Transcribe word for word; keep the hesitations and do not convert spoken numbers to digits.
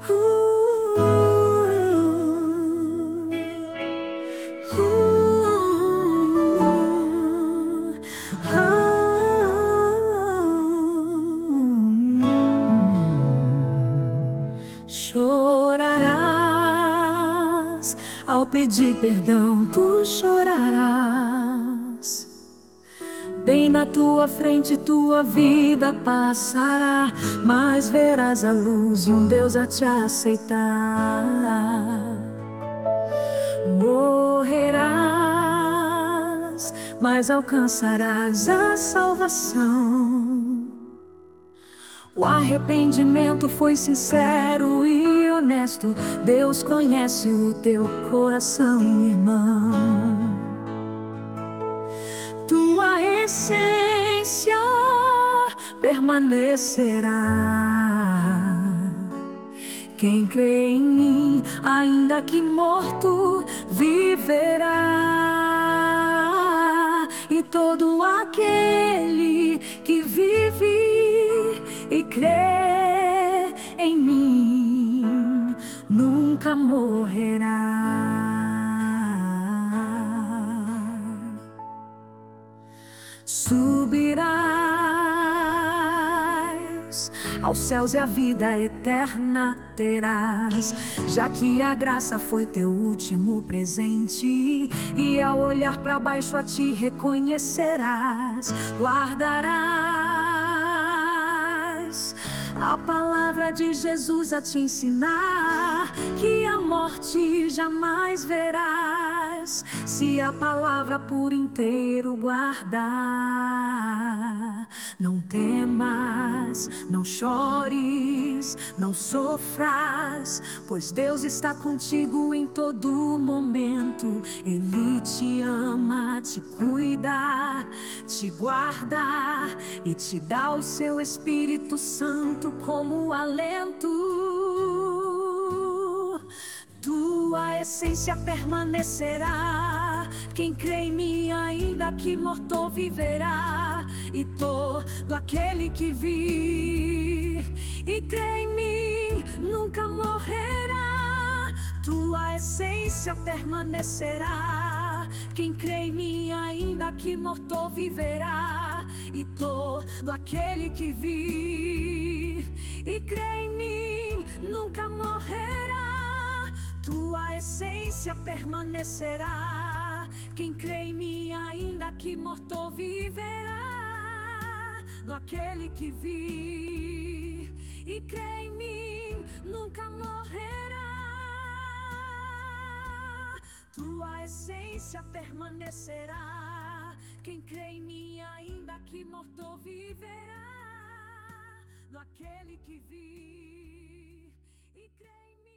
Chorarás ao pedir perdão, tu chorarás. Bem na tua frente tua vida passará, mas verás a luz e um Deus a te aceitar. Morrerás, mas alcançarás a salvação. O arrependimento foi sincero e honesto. Deus conhece o teu coração, irmão. Tua essência permanecerá. Quem crê em mim, ainda que morto, viverá. E todo aquele que vive e crê em mim nunca morrerá. Subirás aos céus e a vida eterna terás, já que a graça foi teu último presente, e ao olhar para baixo a ti reconhecerás. Guardarás a palavra de Jesus a te ensinar, que a morte jamais verás, se a palavra por inteiro guardar. Não temas, não chores, não sofras, pois Deus está contigo em todo momento. Ele te ama, te cuida, te guarda e te dá o seu Espírito Santo como alento. Tua essência permanecerá. Quem crê em mim, ainda que morto, viverá. E todo aquele que vir e crê em mim nunca morrerá. Tua essência permanecerá. Quem crê em mim, ainda que morto, viverá. E todo aquele que vir e crê em mim nunca morrerá. Tua essência permanecerá. Quem crê em mim, ainda que morto, viverá. Do aquele que vir e crê em mim nunca morrerá. Tua essência permanecerá. Quem crê em mim, ainda que morto, viverá. Do aquele que vir e crê em mim.